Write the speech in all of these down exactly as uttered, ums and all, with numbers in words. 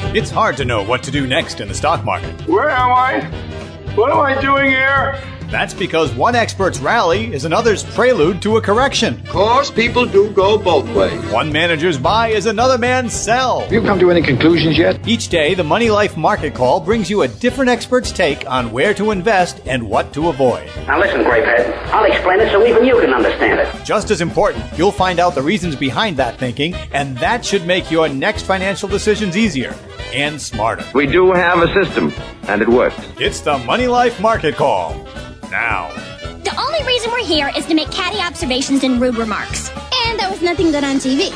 It's hard to know what to do next in the stock market. Where am I? What am I doing here? That's because one expert's rally is another's prelude to a correction. Of course, people do go both ways. One manager's buy is another man's sell. Have you come to any conclusions yet? Each day, the Money Life Market Call brings you a different expert's take on where to invest and what to avoid. Now listen, Grapehead, I'll explain it so even you can understand it. Just as important, you'll find out the reasons behind that thinking, and that should make your next financial decisions easier and smarter. We do have a system, and it works. It's the Money Life Market Call. Now. The only reason we're here is to make catty observations and rude remarks. And there was nothing good on T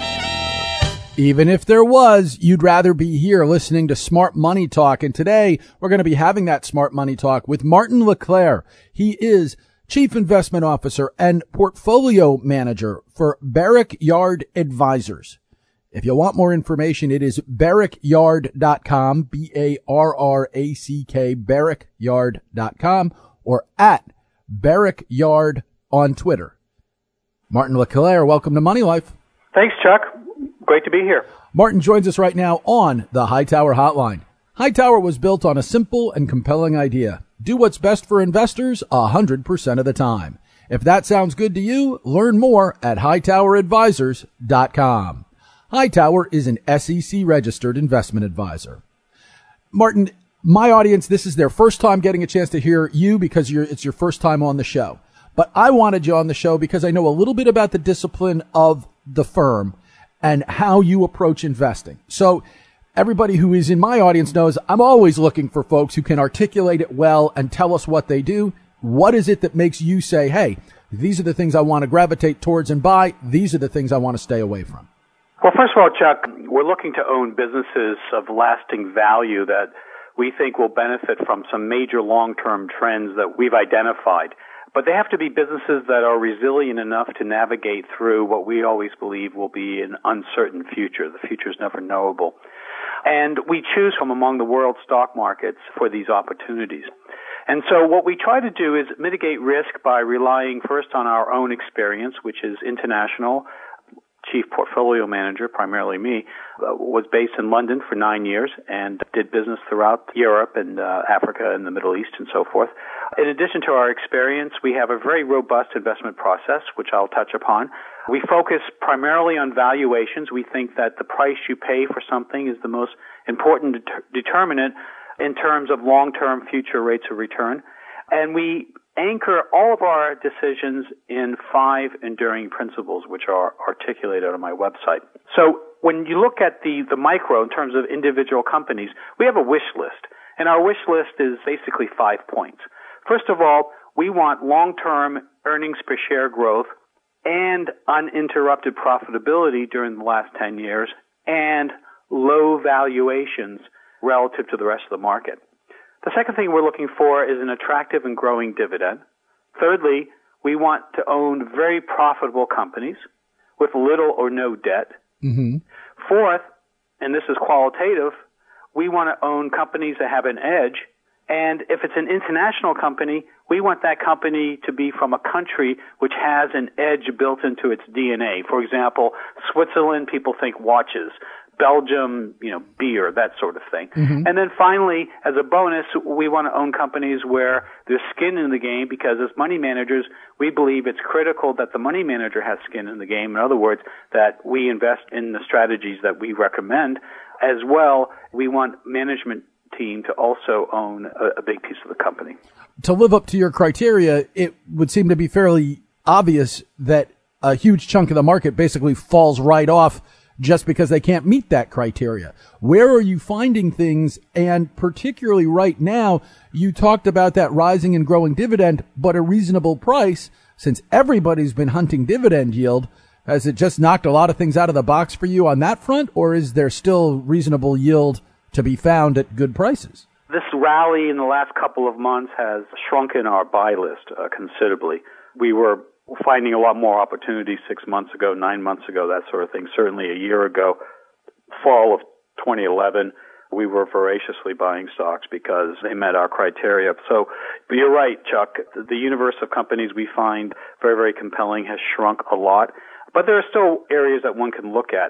V. Even if there was, you'd rather be here listening to Smart Money Talk. And today, we're going to be having that Smart Money Talk with Martin LeClaire. He is Chief Investment Officer and Portfolio Manager for Barrack Yard Advisors. If you want more information, it is barrack yard dot com, B A R R A C K, barrack yard dot com, or at Barrack Yard on Twitter. Martin LeClaire, welcome to Money Life. Thanks, Chuck. Great to be here. Martin joins us right now on the Hightower Hotline. Hightower was built on a simple and compelling idea. Do what's best for investors one hundred percent of the time. If that sounds good to you, learn more at hightower advisors dot com. Hightower is an S E C-registered investment advisor. Martin, my audience, this is their first time getting a chance to hear you because you're, it's your first time on the show. But I wanted you on the show because I know a little bit about the discipline of the firm and how you approach investing. So everybody who is in my audience knows I'm always looking for folks who can articulate it well and tell us what they do. What is it that makes you say, hey, these are the things I want to gravitate towards and buy. These are the things I want to stay away from. Well, first of all, Chuck, we're looking to own businesses of lasting value that we think will benefit from some major long-term trends that we've identified. But they have to be businesses that are resilient enough to navigate through what we always believe will be an uncertain future. The future is never knowable. And we choose from among the world stock markets for these opportunities. And so what we try to do is mitigate risk by relying first on our own experience, which is international. Chief portfolio manager, primarily me, uh, was based in London for nine years and did business throughout Europe and uh, Africa and the Middle East and so forth. In addition to our experience, we have a very robust investment process, which I'll touch upon. We focus primarily on valuations. We think that the price you pay for something is the most important det- determinant in terms of long-term future rates of return. And we anchor all of our decisions in five enduring principles, which are articulated on my website. So when you look at the, the micro in terms of individual companies, we have a wish list. And our wish list is basically five points. First of all, we want long-term earnings per share growth and uninterrupted profitability during the last ten years and low valuations relative to the rest of the market. The second thing we're looking for is an attractive and growing dividend. Thirdly, we want to own very profitable companies with little or no debt. Mm-hmm. Fourth, and this is qualitative, we want to own companies that have an edge. And if it's an international company, we want that company to be from a country which has an edge built into its D N A. For example, Switzerland, people think watches. Belgium, you know, beer, that sort of thing. Mm-hmm. And then finally, as a bonus, we want to own companies where there's skin in the game because as money managers, we believe it's critical that the money manager has skin in the game. In other words, that we invest in the strategies that we recommend. As well, we want management team to also own a, a big piece of the company. To live up to your criteria, it would seem to be fairly obvious that a huge chunk of the market basically falls right off just because they can't meet that criteria. Where are you finding things? And particularly right now, you talked about that rising and growing dividend, but a reasonable price. Since everybody's been hunting dividend yield, has it just knocked a lot of things out of the box for you on that front? Or is there still reasonable yield to be found at good prices? This rally in the last couple of months has shrunken our buy list uh, considerably. We were finding a lot more opportunities six months ago, nine months ago, that sort of thing. Certainly a year ago, fall of twenty eleven, we were voraciously buying stocks because they met our criteria. So, but you're right, Chuck. The universe of companies we find very, very compelling has shrunk a lot. But there are still areas that one can look at.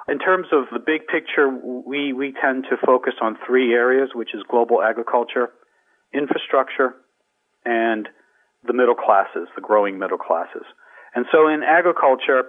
In terms of the big picture, we, we tend to focus on three areas, which is global agriculture, infrastructure, and the middle classes, the growing middle classes. And so in agriculture,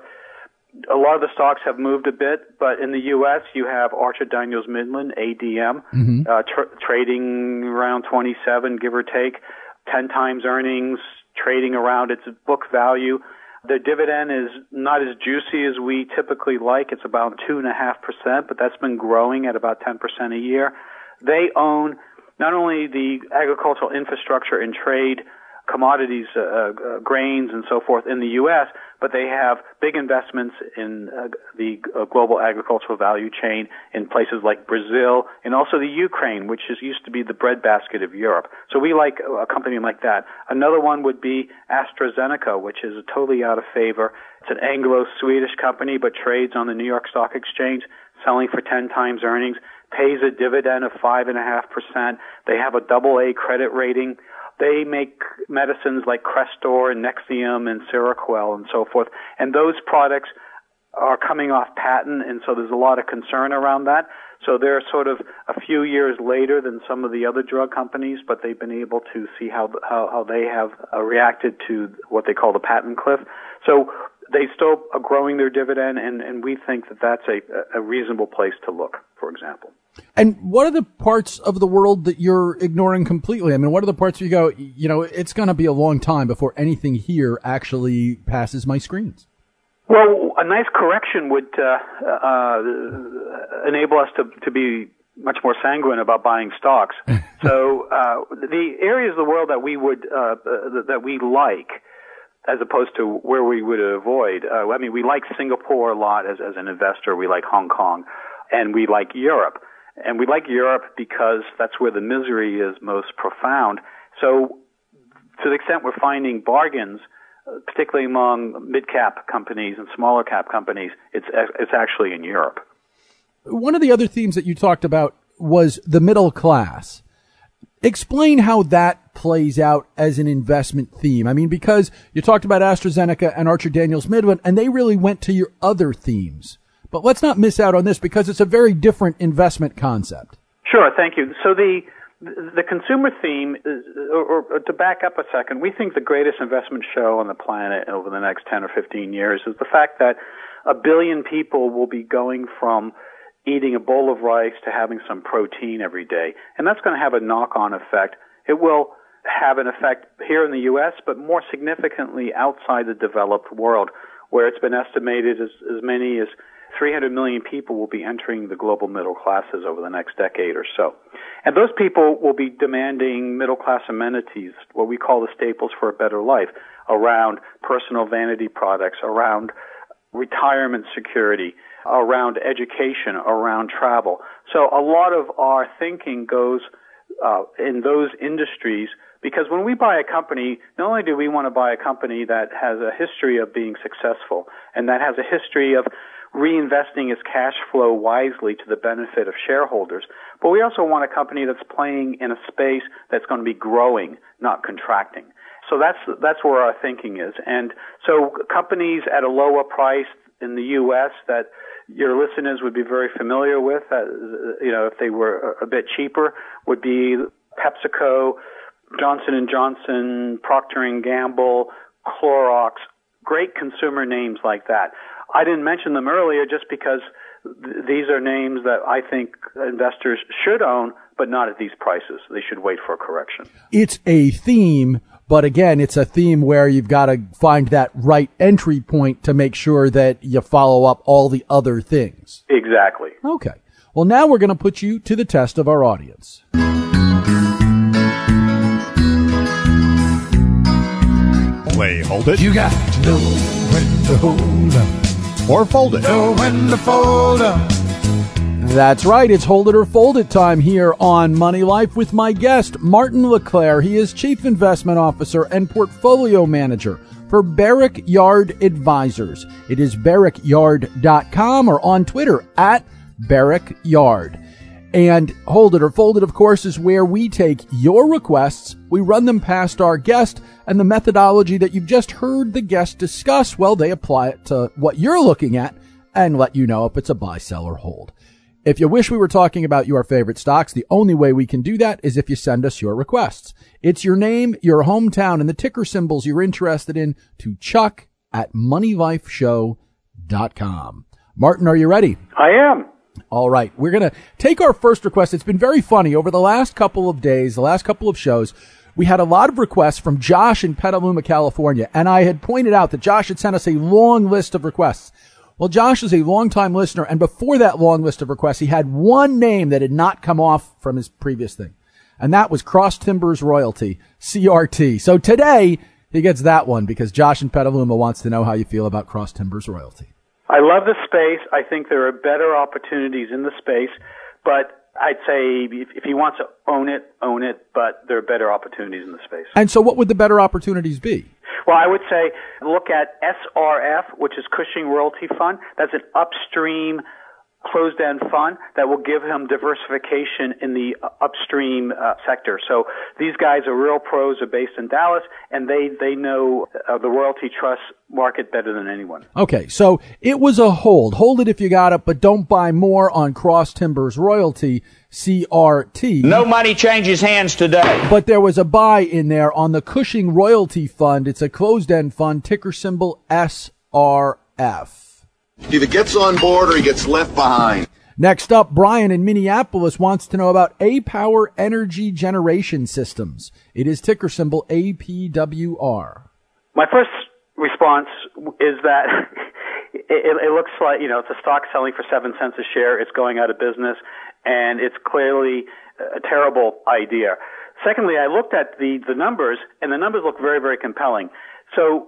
a lot of the stocks have moved a bit, but in the U S you have Archer Daniels Midland, A D M, mm-hmm. uh, tr- trading around twenty-seven, give or take, ten times earnings, trading around its book value. Their dividend is not as juicy as we typically like. It's about two point five percent, but that's been growing at about ten percent a year. They own not only the agricultural infrastructure and trade, commodities, uh, uh, grains, and so forth in the U S, but they have big investments in uh, the uh, global agricultural value chain in places like Brazil and also the Ukraine, which is used to be the breadbasket of Europe. So we like a company like that. Another one would be AstraZeneca, which is totally out of favor. It's an Anglo-Swedish company, but trades on the New York Stock Exchange, selling for ten times earnings, pays a dividend of five point five percent. They have a double A credit rating. They make medicines like Crestor and Nexium and Seroquel and so forth. And those products are coming off patent, and so there's a lot of concern around that. So they're sort of a few years later than some of the other drug companies, but they've been able to see how how, how they have uh, reacted to what they call the patent cliff. So they still are growing their dividend, and, and we think that that's a, a reasonable place to look, for example. And what are the parts of the world that you're ignoring completely? I mean, what are the parts where you go, you know, it's going to be a long time before anything here actually passes my screens? Well, a nice correction would uh, uh, enable us to, to be much more sanguine about buying stocks. So uh, the areas of the world that we would uh, that we like, as opposed to where we would avoid. Uh, I mean, we like Singapore a lot as, as an investor. We like Hong Kong, and we like Europe. And we like Europe because that's where the misery is most profound. So to the extent we're finding bargains, particularly among mid-cap companies and smaller cap companies, it's it's actually in Europe. One of the other themes that you talked about was the middle class. Explain how that plays out as an investment theme. I mean, because you talked about AstraZeneca and Archer Daniels Midland, and they really went to your other themes. But let's not miss out on this because it's a very different investment concept. Sure, thank you. So the the consumer theme, is, or, or to back up a second, we think the greatest investment show on the planet over the next ten or fifteen years is the fact that a billion people will be going from eating a bowl of rice to having some protein every day. And that's going to have a knock-on effect. It will have an effect here in the U S, but more significantly outside the developed world, where it's been estimated as, as many as three hundred million people will be entering the global middle classes over the next decade or so. And those people will be demanding middle-class amenities, what we call the staples for a better life, around personal vanity products, around retirement security, around education, around travel. So a lot of our thinking goes uh, in those industries, because when we buy a company, not only do we want to buy a company that has a history of being successful and that has a history of reinvesting its cash flow wisely to the benefit of shareholders, but we also want a company that's playing in a space that's going to be growing, not contracting. So that's that's where our thinking is. And so companies at a lower price in the U S that your listeners would be very familiar with, uh, you know, if they were a bit cheaper, would be PepsiCo, Johnson and Johnson, Procter and Gamble, Clorox, great consumer names like that. I didn't mention them earlier just because th- these are names that I think investors should own, but not at these prices. They should wait for a correction. It's a theme, but again, it's a theme where you've got to find that right entry point to make sure that you follow up all the other things. Exactly. Okay. Well, now we're going to put you to the test of our audience. Play, hold it. You got to know when to hold up. Or fold it. Know when to fold up. That's right. It's Hold It or Fold It time here on Money Life with my guest, Martin LeClaire. He is Chief Investment Officer and Portfolio Manager for Barrick Yard Advisors. It is barrick yard dot com or on Twitter at Barrick Yard. And Hold It or Fold It, of course, is where we take your requests, we run them past our guest, and the methodology that you've just heard the guest discuss, well, they apply it to what you're looking at and let you know if it's a buy, sell, or hold. If you wish we were talking about your favorite stocks, the only way we can do that is if you send us your requests. It's your name, your hometown, and the ticker symbols you're interested in to Chuck at money life show dot com. Martin, are you ready? I am. All right. We're going to take our first request. It's been very funny. Over the last couple of days, the last couple of shows, we had a lot of requests from Josh in Petaluma, California. And I had pointed out that Josh had sent us a long list of requests. Well, Josh is a longtime listener. And before that long list of requests, he had one name that had not come off from his previous thing. And that was Cross Timbers Royalty, C R T. So today he gets that one because Josh in Petaluma wants to know how you feel about Cross Timbers Royalty. I love the space. I think there are better opportunities in the space, but I'd say if, if he wants to own it, own it, but there are better opportunities in the space. And so what would the better opportunities be? Well, I would say look at S R F, which is Cushing Royalty Fund. That's an upstream closed-end fund that will give him diversification in the upstream uh, sector. So these guys are real pros, are based in Dallas, and they, they know uh, the royalty trust market better than anyone. Okay, so it was a hold. Hold it if you got it, but don't buy more on Cross Timbers Royalty, C R T. No money changes hands today. But there was a buy in there on the Cushing Royalty Fund. It's a closed-end fund, ticker symbol S R F. He either gets on board or he gets left behind. Next up, Brian in Minneapolis wants to know about A-Power Energy Generation Systems. It is ticker symbol A P W R. My first response is that it, it looks like, you know, it's a stock selling for seven cents a share. It's going out of business, and it's clearly a terrible idea. Secondly, I looked at the, the numbers, and the numbers look very, very compelling. So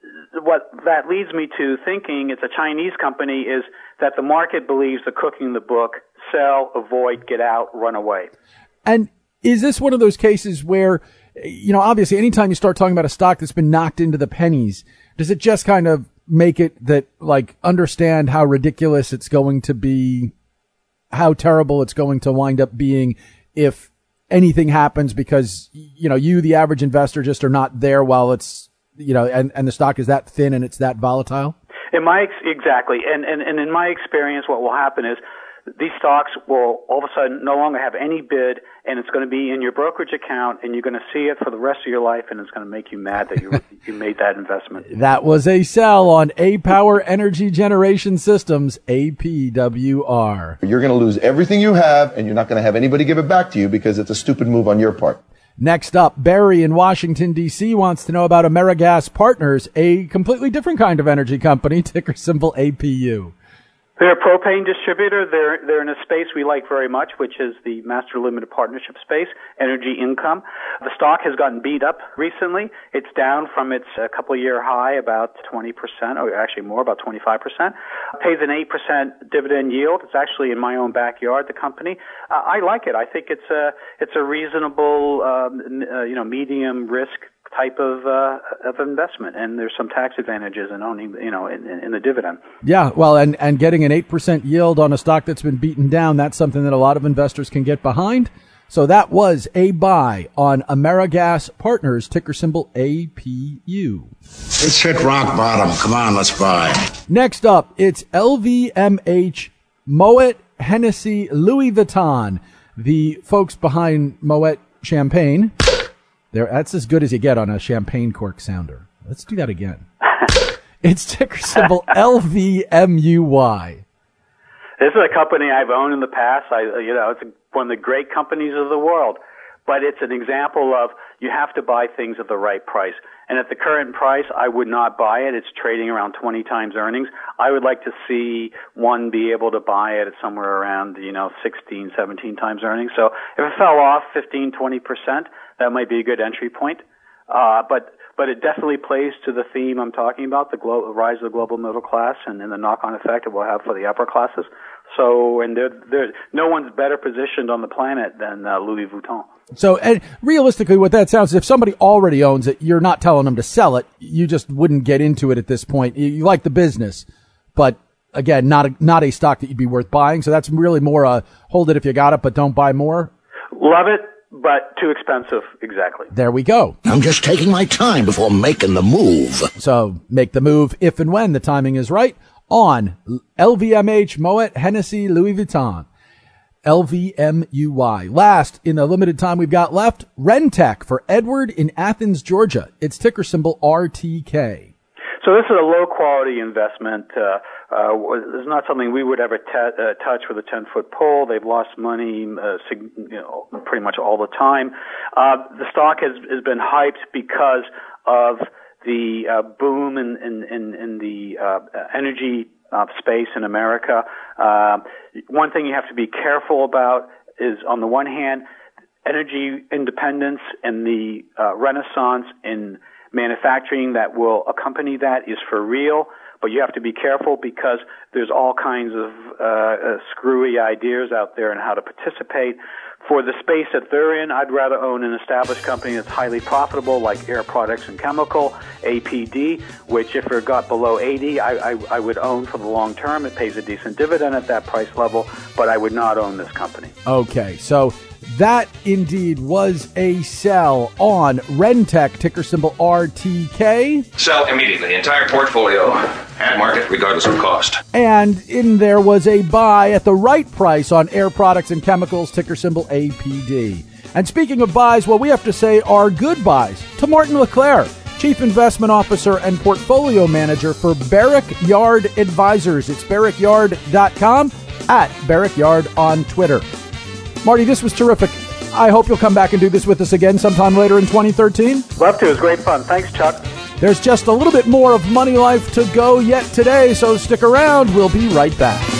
what that leads me to thinking it's a Chinese company is that the market believes the cooking the book, sell, avoid, get out, run away. And is this one of those cases where, you know, obviously anytime you start talking about a stock that's been knocked into the pennies, does it just kind of make it that, like, understand how ridiculous it's going to be, how terrible it's going to wind up being if anything happens because, you know, you, the average investor, just are not there while it's, you know, and, and the stock is that thin and it's that volatile? In my ex- exactly, and, and and in my experience, what will happen is these stocks will all of a sudden no longer have any bid, and it's going to be in your brokerage account, and you're going to see it for the rest of your life, and it's going to make you mad that you you made that investment. That was a sell on A-Power Energy Generation Systems, A P W R. You're going to lose everything you have, and you're not going to have anybody give it back to you because it's a stupid move on your part. Next up, Barry in Washington, D C wants to know about AmeriGas Partners, a completely different kind of energy company, ticker symbol A P U. They're a propane distributor. They're they're in a space we like very much, which is the master limited partnership space, energy income. The stock has gotten beat up recently. It's down from its a couple year high about twenty percent, or actually more, about twenty-five percent. Pays an eight percent dividend yield. It's actually in my own backyard, the company. Uh, I like it. I think it's a it's a reasonable um, uh, you know medium risk type of uh, of investment, and there's some tax advantages in owning, you know, in, in the dividend. Yeah, well, and, and getting an eight percent yield on a stock that's been beaten down, that's something that a lot of investors can get behind. So that was a buy on AmeriGas Partners, ticker symbol A P U. It's hit rock bottom. Come on, let's buy. Next up, it's L V M H, Moet Hennessy Louis Vuitton, the folks behind Moet Champagne. There, that's as good as you get on a champagne cork sounder. Let's do that again. It's ticker symbol L V M U Y. This is a company I've owned in the past. I, you know, it's one of the great companies of the world, but it's an example of you have to buy things at the right price. And at the current price, I would not buy it. It's trading around twenty times earnings. I would like to see one be able to buy it at somewhere around, you know, sixteen, seventeen times earnings. So if it fell off fifteen, twenty percent, that might be a good entry point. Uh, but, but it definitely plays to the theme I'm talking about, the glo- rise of the global middle class and, and the knock-on effect it will have for the upper classes. So, and there, there, no one's better positioned on the planet than uh, Louis Vuitton. So, and realistically, what that sounds, if somebody already owns it, you're not telling them to sell it. You just wouldn't get into it at this point. You, you like the business, but again, not a, not a stock that you'd be worth buying. So that's really more a hold it if you got it, but don't buy more. Love it, but too expensive. Exactly. There we go. I'm just taking my time before making the move. So make the move if and when the timing is right. on L V M H, Moet, Hennessy, Louis Vuitton. L V M U Y. Last, in the limited time we've got left, Rentec for Edward in Athens, Georgia. Its ticker symbol R T K. So this is a low-quality investment. Uh, uh, it's not something we would ever t- uh, touch with a ten-foot pole. They've lost money uh, sig- you know, pretty much all the time. Uh, the stock has, has been hyped because of the uh, boom in, in, in, in the uh, energy uh, space in America. Uh, one thing you have to be careful about is, on the one hand, energy independence and the uh, renaissance in manufacturing that will accompany that is for real, but you have to be careful because there's all kinds of uh, uh, screwy ideas out there on how to participate. For the space that they're in, I'd rather own an established company that's highly profitable, like Air Products and Chemical, A P D, which if it got below eighty, I, I, I would own for the long term. It pays a decent dividend at that price level, but I would not own this company. Okay, so that indeed was a sell on Rentec, ticker symbol R T K. Sell immediately. Entire portfolio at market, regardless of cost. And in there was a buy at the right price on Air Products and Chemicals, ticker symbol A P D. And speaking of buys, what we have to say are good buys to Martin LeClaire, Chief Investment Officer and Portfolio Manager for Barrack Yard Advisors. It's barrack yard dot com, at Barrack Yard on Twitter. Marty, this was terrific. I hope you'll come back and do this with us again sometime later in twenty thirteen. Love to. It was great fun. Thanks, Chuck. There's just a little bit more of Money Life to go yet today, so stick around. We'll be right back.